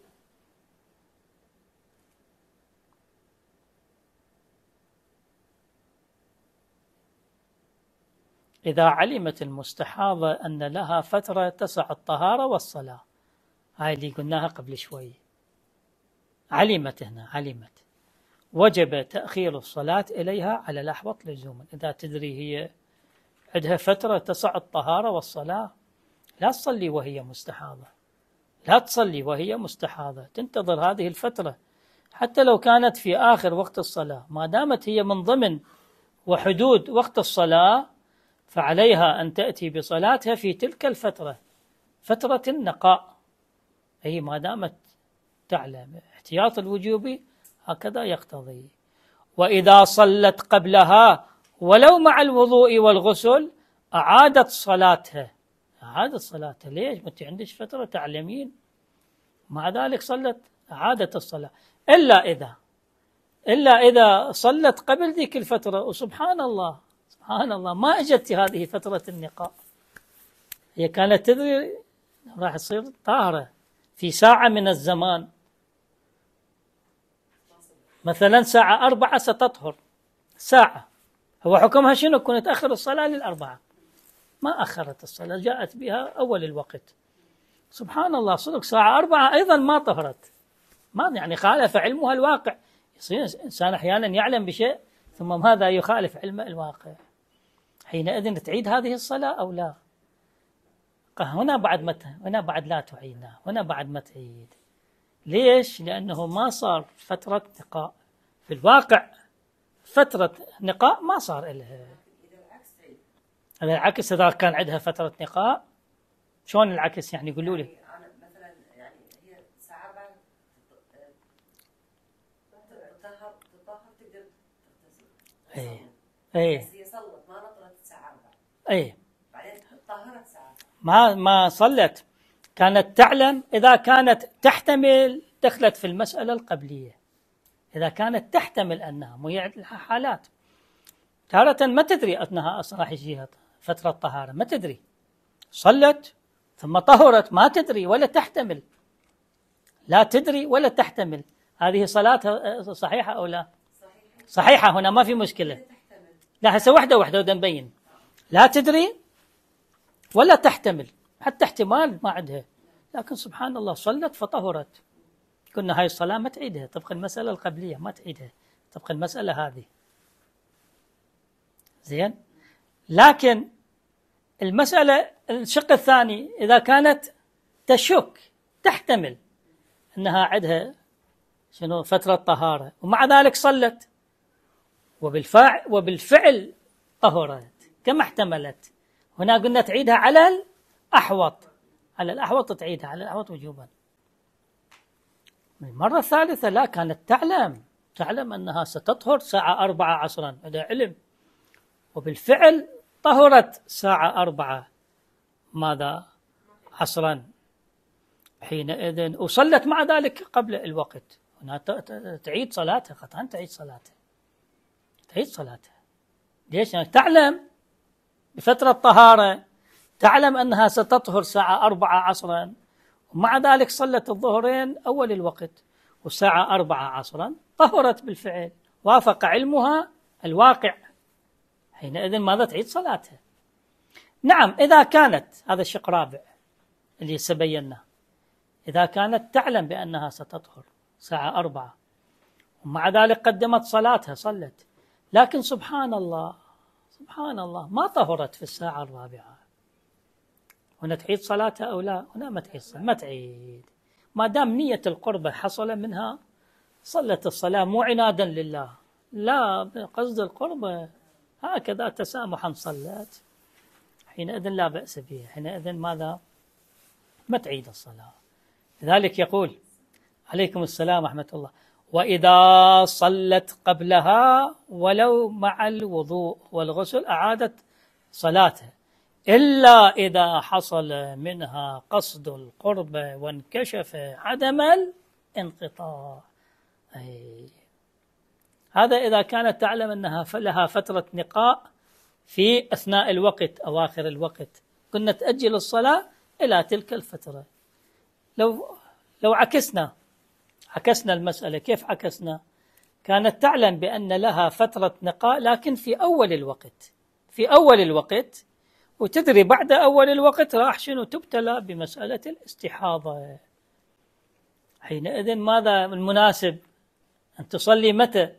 إذا علمت المستحاضة أن لها فترة تسع الطهارة والصلاة، هاي اللي قلناها قبل شوي، علمت هنا علمت وجب تأخير الصلاة إليها على الأحوط لزوما. إذا تدري هي عندها فترة تسع الطهارة والصلاة، لا تصلي وهي مستحاضة، لا تصلي وهي مستحاضة، تنتظر هذه الفترة حتى لو كانت في آخر وقت الصلاة، ما دامت هي من ضمن وحدود وقت الصلاة فعليها أن تأتي بصلاتها في تلك الفترة، فترة النقاء، هي ما دامت تعلم احتياط الوجوب هكذا يقتضي. وإذا صلت قبلها ولو مع الوضوء والغسل أعادت صلاتها، أعادت صلاتها. ليش؟ ما أنت عندك فترة تعلمين، مع ذلك صلت، أعادت الصلاة، إلا إذا إلا إذا صلت قبل ذيك الفترة وسبحان الله سبحان الله ما أجت هذه فترة النقاء، هي كانت تدري راح تصير طاهرة في ساعة من الزمان، مثلا ساعة أربعة ستطهر ساعة، هو حكمها شنو؟ كنت تأخر الصلاة للأربعة، ما أخرت الصلاة، جاءت بها أول الوقت، سبحان الله صدق ساعة أربعة أيضا ما طهرت، ما يعني خالف علمها الواقع. يصير إنسان أحيانا يعلم بشيء ثم ماذا يخالف علم الواقع، حينئذ تعيد هذه الصلاة أو لا؟ هنا بعد متى؟ هنا بعد لا تعيدها، هنا بعد ما تعيد. ليش؟ لأنه ما صار فترة نقاء في الواقع، فترة نقاء ما صار إلها. هذا العكس، إذا كان عندها فترة نقاء شلون العكس يعني؟ يقولوا لي مثلا يعني هي ساعة بعد تطهر تطهر تقدر تغتسل. ايه ايه بس هي صلت ما نطرت الساعة أربعة. ايه بعدين طهرت ساعة. ما ما صلت، كانت تعلم إذا كانت تحتمل دخلت في المسألة القبلية، إذا كانت تحتمل أنها مو حالات تارة ما تدري أثناء راح يجيها فترة طهارة، ما تدري، صلت ثم طهرت ما تدري ولا تحتمل، لا تدري ولا تحتمل، هذه صلاتها صحيحة أو لا؟ صحيحة. صحيحة، هنا ما في مشكلة. لا هسه وحدة وحدة ودا نبين، لا تدري ولا تحتمل، حتى احتمال ما عندها، لكن سبحان الله صلت فطهرت، قلنا هاي الصلاة ما تعيدها، تبقى المسألة القبلية ما تعيدها، تبقى المسألة هذه زين. لكن المسألة الشق الثاني إذا كانت تشك تحتمل أنها عندها شنو فترة طهارة ومع ذلك صلت وبالفعل وبالفعل طهرت كما احتملت، هنا قلنا تعيدها على الأحوط، على الأحوط تعيدها على الأحوط وجوبا. المرة الثالثة لا، كانت تعلم تعلم أنها ستطهر ساعة أربعة عصرا، هذا علم، وبالفعل طهرت ساعة أربعة ماذا عصرا، حينئذ وصلت مع ذلك قبل الوقت، هنا تعيد صلاتها، قطعا تعيد صلاتها، تعيد صلاتها. ليش؟ يعني تعلم بفترة طهارة، تعلم أنها ستطهر ساعة أربعة عصرا، ومع ذلك صلت الظهرين أول الوقت والساعة أربعة عصرا طهرت بالفعل، وافق علمها الواقع، حينئذ ماذا؟ تعيد صلاتها. نعم إذا كانت، هذا الشق رابع اللي سبيناه، إذا كانت تعلم بأنها ستطهر ساعة أربعة ومع ذلك قدمت صلاتها صلت، لكن سبحان الله سبحان الله ما طهرت في الساعة الرابعة، هنا تعيد صلاتها أو لا؟ هنا ما تعيد صلاة، ما تعيد ما دام نية القربة حصل منها صلت الصلاة مو عنادا لله، لا قصد القربة، هكذا تسامحا صلت، حينئذ لا بأس به، حينئذ ماذا؟ ما تعيد الصلاة. لذلك يقول عليكم السلام ورحمة الله: وإذا صلت قبلها ولو مع الوضوء والغسل أعادت صلاتها، إلا إذا حصل منها قصد القرب وانكشف عدم الانقطاع. أي هذا إذا كانت تعلم أنها لها فترة نقاء في أثناء الوقت أواخر الوقت، كنا تأجل الصلاة إلى تلك الفترة. لو لو عكسنا عكسنا المسألة، كيف عكسنا؟ كانت تعلم بأن لها فترة نقاء لكن في أول الوقت، في أول الوقت، وتدري بعد أول الوقت راح شنو تبتلى بمسألة الاستحاضة. حينئذ ماذا المناسب؟ أن تصلي متى؟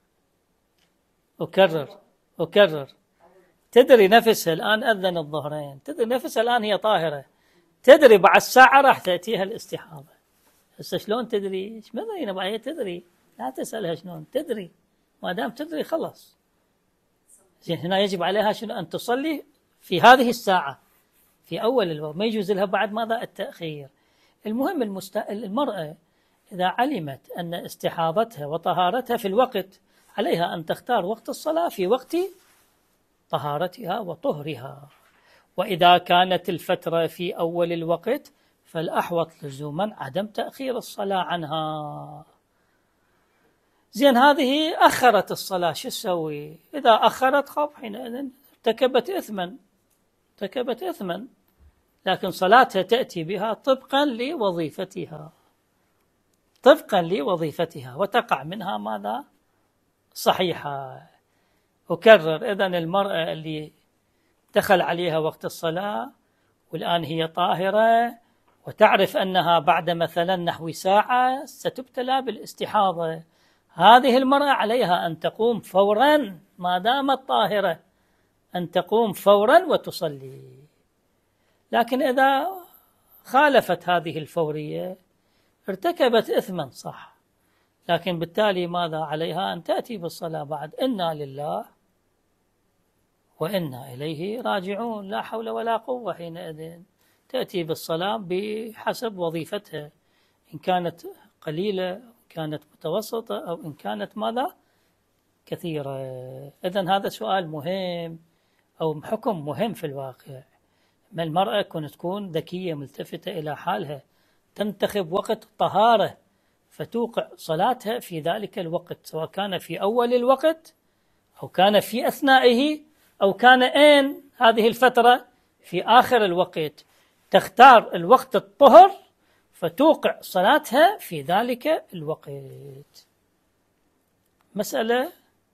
أكرر أكرر تدري نفسها الآن أذن الظهرين، تدري نفسها الآن هي طاهرة، تدري بعد ساعة راح تأتيها الاستحاضة. هسه شلون تدري؟ ايش مدري نبغى هي تدري، لا تسألها شلون تدري، ما دام تدري خلاص. زين هنا يجب عليها شنو؟ أن تصلي في هذه الساعة في أول الوقت، ما يجوز لها بعد ماذا؟ التأخير. المهم المست... المرأة إذا علمت أن استحاضتها وطهارتها في الوقت، عليها أن تختار وقت الصلاة في وقت طهارتها وطهرها. وإذا كانت الفترة في أول الوقت فالأحوط لزوما عدم تأخير الصلاة عنها. زين هذه أخرت الصلاة، شو تسوي؟ إذا أخرت خب حينئذ ارتكبت إثما، ارتكبت إثما، لكن صلاتها تأتي بها طبقا لوظيفتها، طبقا لوظيفتها، وتقع منها ماذا؟ صحيحة. أكرر، إذن المرأة اللي دخل عليها وقت الصلاة والآن هي طاهرة وتعرف أنها بعد مثلا نحو ساعة ستبتلى بالاستحاضة، هذه المرأة عليها أن تقوم فورا ما دامت طاهرة، أن تقوم فورا وتصلي. لكن إذا خالفت هذه الفورية ارتكبت إثما صح، لكن بالتالي ماذا عليها؟ أن تأتي بالصلاة بعد. إنا لله وإنا إليه راجعون، لا حول ولا قوة. حينئذ تأتي بالصلاة بحسب وظيفتها، إن كانت قليلة، إن كانت متوسطة، أو إن كانت ماذا؟ كثيرة. إذن هذا سؤال مهم أو حكم مهم في الواقع. ما المرأة كن تكون ذكية ملتفتة إلى حالها، تنتخب وقت طهارة فتوقع صلاتها في ذلك الوقت، سواء كان في أول الوقت أو كان في أثنائه أو كان أين هذه الفترة في آخر الوقت، تختار الوقت الطهر فتوقع صلاتها في ذلك الوقت. مسألة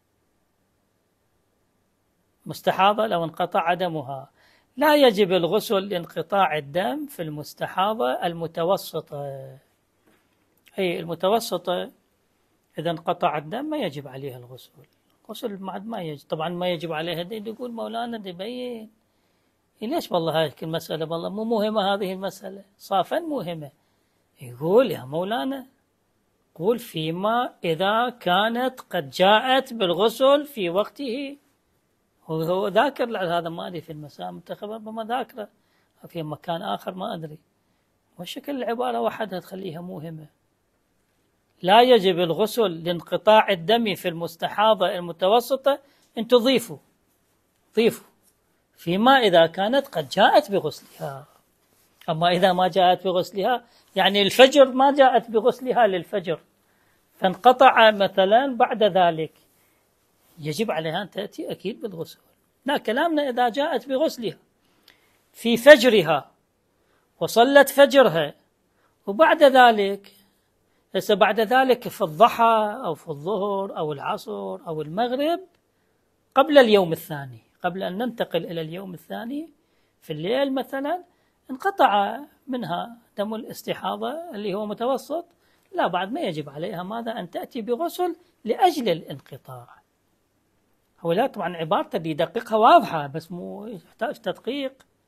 مستحاضة لو انقطع دمها، لا يجب الغسل لانقطاع الدم في المستحاضة المتوسطة. أي المتوسطة إذا انقطع الدم ما يجب عليها الغسل، غسل ما يجب، طبعا ما يجب عليها. دي يقول مولانا دي بين ليش والله هاي المسألة والله مو مهمة، هذه المسألة صافا مهمة. يقول يا مولانا قول فيما إذا كانت قد جاءت بالغسل في وقته، هو ذاكر هذا ما أدري في المساء منتخبة بما ذاكره في مكان آخر ما أدري، وشكل العبارة وحدها تخليها مهمة. لا يجب الغسل لانقطاع الدم في المستحاضة المتوسطة، أن تضيفوا ضيفوا فيما إذا كانت قد جاءت بغسلها. أما إذا ما جاءت بغسلها يعني الفجر ما جاءت بغسلها للفجر فانقطع مثلا بعد ذلك، يجب عليها أن تأتي أكيد بالغسل. لا كلامنا إذا جاءت بغسلها في فجرها وصلت فجرها وبعد ذلك، ليس بعد ذلك في الضحى أو في الظهر أو العصر أو المغرب قبل اليوم الثاني، قبل أن ننتقل إلى اليوم الثاني في الليل مثلا انقطع منها دم الاستحاضة اللي هو متوسط، لا بعد ما يجب عليها ماذا؟ أن تأتي بغسل لأجل الانقطاع. هو لا طبعا عبارته اللي يدققها واضحة بس مو يحتاج تدقيق،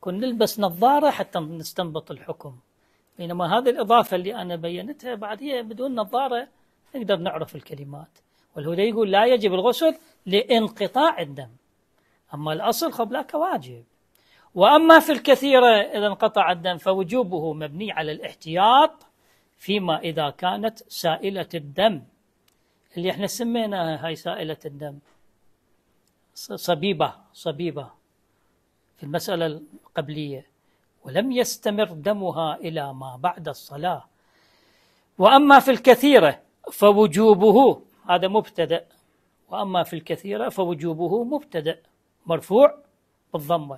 كن نلبس نظارة حتى نستنبط الحكم، بينما هذه الإضافة اللي أنا بينتها بعد هي بدون نظارة نقدر نعرف الكلمات. والهدى يقول لا يجب الغسل لانقطاع الدم، أما الأصل قبلك واجب. وأما في الكثيرة إذا انقطع الدم فوجوبه مبني على الاحتياط فيما إذا كانت سائلة الدم، اللي احنا سميناها هاي سائلة الدم صبيبة صبيبة في المسألة القبلية، ولم يستمر دمها إلى ما بعد الصلاة. وأما في الكثيرة فوجوبه، هذا مبتدأ، وأما في الكثيرة فوجوبه مبتدأ مرفوع بالضمة.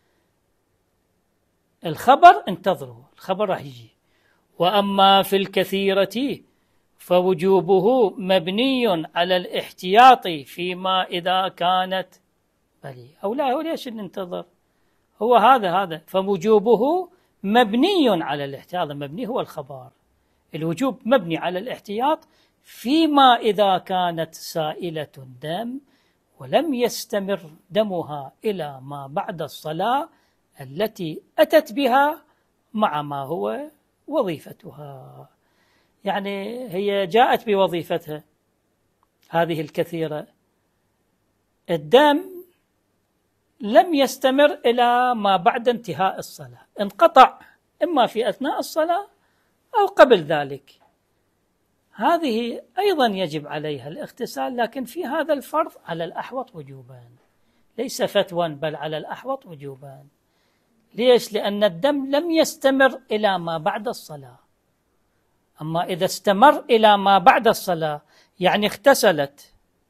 الخبر انتظروا، الخبر راح يجي. وأما في الكثيرة فوجوبه مبني على الاحتياط فيما إذا كانت بلي أو لا. هو ليش ننتظر؟ هو هذا هذا فوجوبه مبني على الاحتياط، مبني هو الخبر، الوجوب مبني على الاحتياط فيما إذا كانت سائلة الدم ولم يستمر دمها إلى ما بعد الصلاة التي أتت بها مع ما هو وظيفتها. يعني هي جاءت بوظيفتها هذه الكثيرة، الدم لم يستمر إلى ما بعد انتهاء الصلاة، انقطع إما في أثناء الصلاة أو قبل ذلك، هذه أيضا يجب عليها الاغتسال، لكن في هذا الفرض على الأحوط وجوبا، ليس فتوى بل على الأحوط وجوبا. ليش؟ لأن الدم لم يستمر إلى ما بعد الصلاة. أما إذا استمر إلى ما بعد الصلاة يعني اغتسلت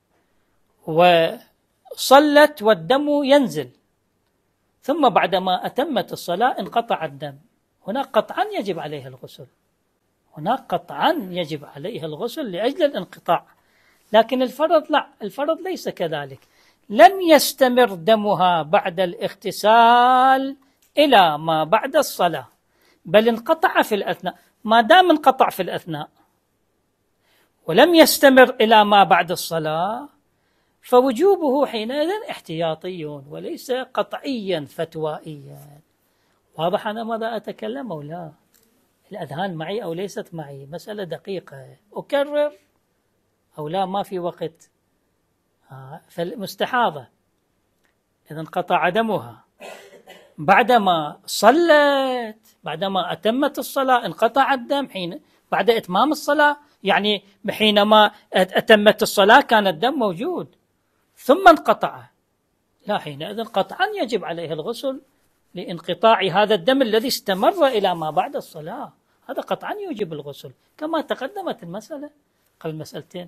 وصلت والدم ينزل، ثم بعدما أتمت الصلاة انقطع الدم، هناك قطعا يجب عليها الغسل، هناك قطعا يجب عليها الغسل لأجل الانقطاع. لكن الفرض لا، الفرض ليس كذلك، لم يستمر دمها بعد الاغتسال إلى ما بعد الصلاة، بل انقطع في الأثناء. ما دام انقطع في الأثناء ولم يستمر إلى ما بعد الصلاة فوجوبه حينئذ احتياطي وليس قطعيا فتوائيا. واضح أنا ماذا أتكلم أو لا؟ الأذهان معي أو ليست معي؟ مسألة دقيقة، أكرر أو لا؟ ما في وقت. آه فالمستحاضة إذا انقطع دمها بعدما صلت، بعدما أتمت الصلاة انقطع الدم حين بعد إتمام الصلاة، يعني حينما أتمت الصلاة كان الدم موجود ثم انقطع، لا، حينئذ قطعا يجب عليه الغسل لانقطاع هذا الدم الذي استمر إلى ما بعد الصلاة، هذا قطعا يوجب الغسل كما تقدمت المسألة قبل مسألتين.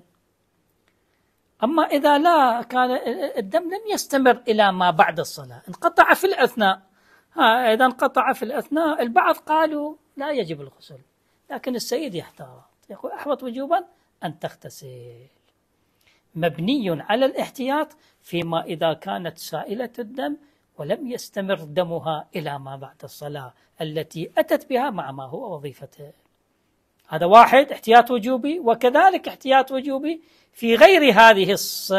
أما إذا لا، كان الدم لم يستمر إلى ما بعد الصلاة، انقطع في الأثناء، ها إذا انقطع في الأثناء البعض قالوا لا يجب الغسل، لكن السيد يحتاط يقول أحوط وجوبا أن تغتسل، مبني على الاحتياط فيما إذا كانت سائلة الدم ولم يستمر دمها إلى ما بعد الصلاة التي أتت بها مع ما هو وظيفته. هذا واحد احتياط وجوبي. وكذلك احتياط وجوبي في غير هذه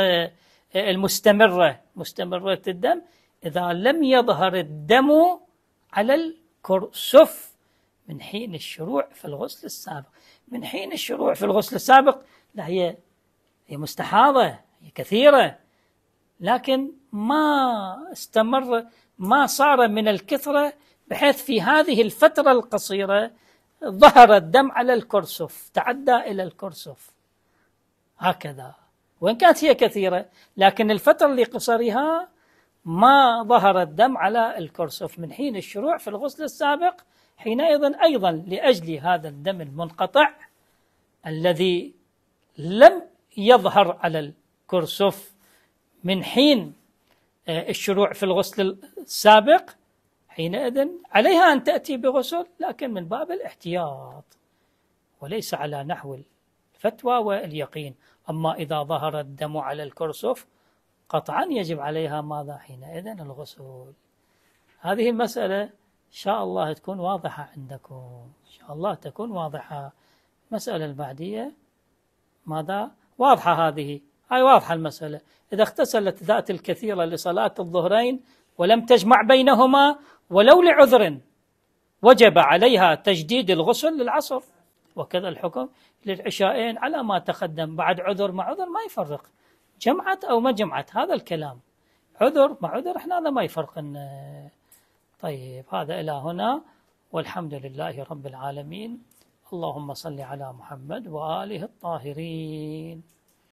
المستمرة مستمرة الدم، إذا لم يظهر الدم على الكرسف من حين الشروع في الغسل السابق. من حين الشروع في الغسل السابق لا، هي هي مستحاضة، هي كثيرة، لكن ما استمر، ما صار من الكثرة بحيث في هذه الفترة القصيرة ظهر الدم على الكرسف، تعدى إلى الكرسف هكذا، وإن كانت هي كثيرة لكن الفترة لقصرها ما ظهر الدم على الكرسف من حين الشروع في الغسل السابق. حينئذ أيضا لأجل هذا الدم المنقطع الذي لم يظهر على الكرسف من حين الشروع في الغسل السابق، حينئذ عليها أن تأتي بغسل، لكن من باب الاحتياط وليس على نحو الفتوى واليقين. أما إذا ظهر الدم على الكرسف قطعا يجب عليها ماذا؟ حينئذ الغسل. هذه المسألة إن شاء الله تكون واضحة عندكم، إن شاء الله تكون واضحة. المسألة البعدية ماذا؟ واضحة، هذه هاي واضحة المسألة. إذا اغتسلت ذات الكثيرة لصلاة الظهرين ولم تجمع بينهما ولو لعذر وجب عليها تجديد الغسل للعصر، وكذا الحكم للعشاءين على ما تقدم. بعد عذر مع عذر ما يفرق، جمعت أو ما جمعت، هذا الكلام عذر مع عذر، احنا هذا ما يفرق. طيب هذا إلى هنا، والحمد لله رب العالمين. اللهم صل على محمد وآله الطاهرين.